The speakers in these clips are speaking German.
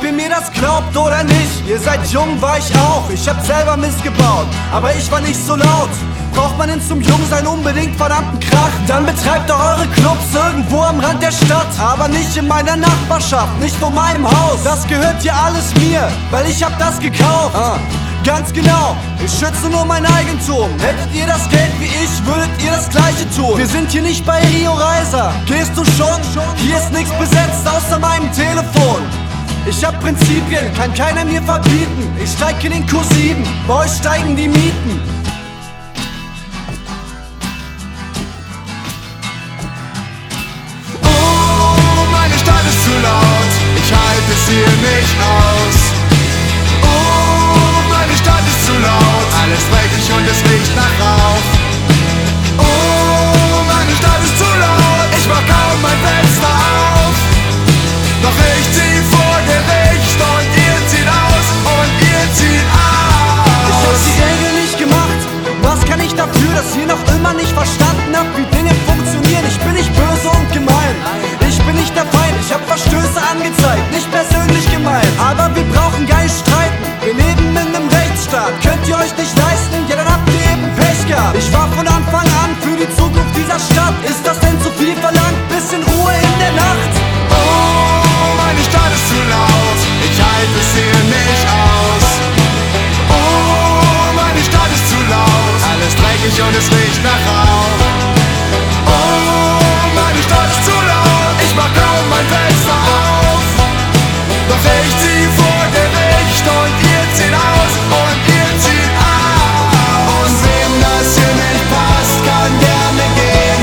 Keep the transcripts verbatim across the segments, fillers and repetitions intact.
ihr mir das glaubt oder nicht. Ihr seid jung, war ich auch, ich hab selber Mist gebaut, aber ich war nicht so laut. Braucht man denn zum Jungsein unbedingt verdammten Krach? Dann betreibt doch eure Clubs irgendwo am Rand der Stadt, aber nicht in meiner Nachbarschaft, nicht vor meinem Haus. Das gehört ja alles mir, weil ich hab das gekauft. ah. Ganz genau, ich schütze nur mein Eigentum. Hättet ihr das Geld wie ich, würdet ihr das Gleiche tun. Wir sind hier nicht bei Rio Reiser, gehst du schon? Hier ist nichts besetzt außer meinem Telefon. Ich hab Prinzipien, kann keiner mir verbieten. Ich steig in den Q sieben, bei euch steigen die Mieten. Oh, meine Stadt ist zu laut, ich halte es hier nicht aus. Oh, meine Stadt ist zu laut, alles dreckig und es riecht nach Rauch. Oh, meine Stadt ist zu laut, ich mach kaum mein Fenster auf. Doch ich zieh vor Gericht und ihr zieht aus und ihr zieht aus. Ich hab die Regel nicht gemacht, was kann ich dafür, dass ihr noch immer nicht verstanden habt, wie Dinge funktionieren. Ich bin nicht böse und gemein, ich bin nicht der Feind, ich hab Verstöße angezeigt, nicht persönlich gemeint. Aber wir brauchen gar nicht streiten, wir leben in einem Rechtsstaat. Könnt ihr euch nicht leisten, ja dann habt ihr eben Pech gehabt. Ich war von Anfang an für die Zukunft dieser Stadt. Ist das denn zu viel verlangt? Bisschen Ruhe in der Nacht. Oh, meine Stadt ist zu laut, ich halte es hier nicht aus. Oh, meine Stadt ist zu laut, alles dreckig und es riecht nach Rauch. Oh, meine Stadt ist zu laut, ich mach kaum mein Fenster auf. Doch ich zieh vor Gericht und ihr zieht aus und ihr zieht aus. Und wem das hier nicht passt, kann gerne gehen.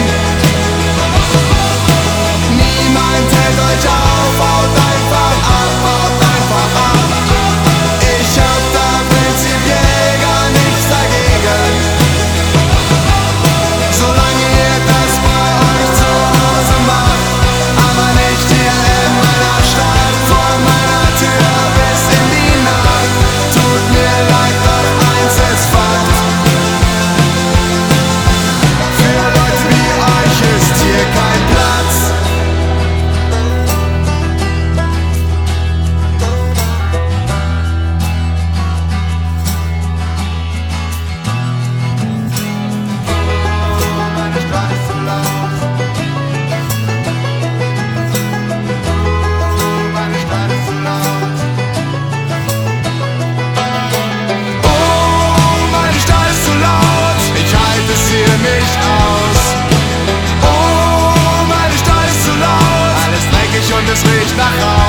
Niemand hält euch auf, haut einfach ab, haut einfach ab. Ich hab da prinzipiell gar nichts dagegen, solange ihr das bei euch zu Hause macht, aber nicht hier in meiner Stadt, vor meiner Tür bis in die Nacht. Tut mir leid, doch eins ist Fakt: für Leute wie euch ist hier kein Platz. Meine Stadt ist zu laut. Meine Stadt ist zu laut. Oh, meine Stadt ist zu laut, ich halte es hier nicht aus. Oh, meine Stadt ist zu laut, alles dreckig und es riecht nach Rauch.